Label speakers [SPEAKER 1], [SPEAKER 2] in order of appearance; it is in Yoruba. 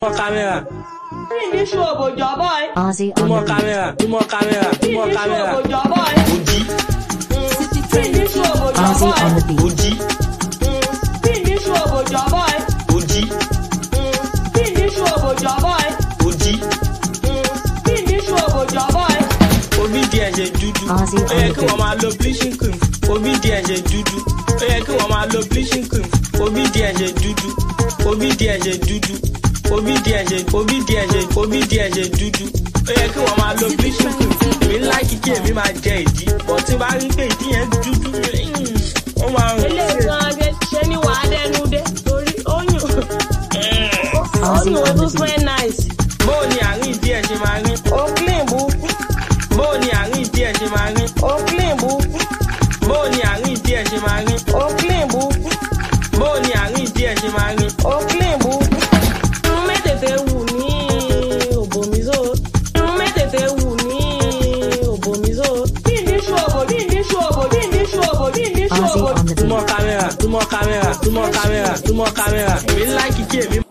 [SPEAKER 1] More camera.
[SPEAKER 2] Finish your job, boy.
[SPEAKER 3] Ozzy
[SPEAKER 1] Do
[SPEAKER 3] on
[SPEAKER 1] more
[SPEAKER 3] the beat.
[SPEAKER 1] camera. Do more camera. Do more
[SPEAKER 2] Finish
[SPEAKER 1] camera.
[SPEAKER 2] your job, boy. Finish your job,
[SPEAKER 3] Ozzy on the
[SPEAKER 2] boy.
[SPEAKER 3] beat.
[SPEAKER 2] Finish your job, boy. Finish your job, boy. Finish your job, boy.
[SPEAKER 1] Obi díẹ̀ ṣe dúdú.
[SPEAKER 3] Ozzy
[SPEAKER 1] Ó yẹ
[SPEAKER 3] on
[SPEAKER 1] kí
[SPEAKER 3] the
[SPEAKER 1] wọ́n máa lo bleaching cream. Obi díẹ̀ ṣe dúdú. Ó yẹ kí wọ́n máa lo bleaching cream. Obi díẹ̀ ṣe dúdú. Obi díẹ̀ ṣe dúdú. Obi díẹ̀ ṣe dúdú. Ó yẹ kí wọ́n máa lo bleaching cream. Èmi láìkí kí èmi máa jẹ ìdí. Bọ̀ tí bá rí pé ìdí yẹn dúdú. Ó máa rùn
[SPEAKER 2] Ilé
[SPEAKER 1] sí i.
[SPEAKER 2] ìgbọ̀n ṣe ni wàá dẹnu dé torí oyún.
[SPEAKER 3] Ozzy
[SPEAKER 2] Oyún
[SPEAKER 3] on
[SPEAKER 2] tó
[SPEAKER 3] the beat.
[SPEAKER 2] smell nice.
[SPEAKER 1] Bóò ni àárín ìdí ẹ̀ ṣe máa rí?
[SPEAKER 2] Ó clean burúkú.
[SPEAKER 1] Bóò ni àárín ìdí ẹ̀ ṣe máa rí?
[SPEAKER 2] Ó clean burúkú.
[SPEAKER 1] Bóò ni àárín ìdí ẹ̀ ṣe máa rí?
[SPEAKER 2] Ó clean burúkú.
[SPEAKER 1] Bóò ni àárín ìdí ẹ̀ ṣe máa rí?
[SPEAKER 2] Ó clean burúkú. Irun mẹ́tẹ̀ẹ̀tẹ̀ wù ní òbòmízó. Irun mẹ́tẹ̀ẹ̀tẹ̀ wù ní òbòmízó. Finish your
[SPEAKER 3] Ozzy on the
[SPEAKER 1] Do
[SPEAKER 3] beat.
[SPEAKER 1] more camera. Do more camera. Do more camera. Do more camera. Èmi láìkí kí èmi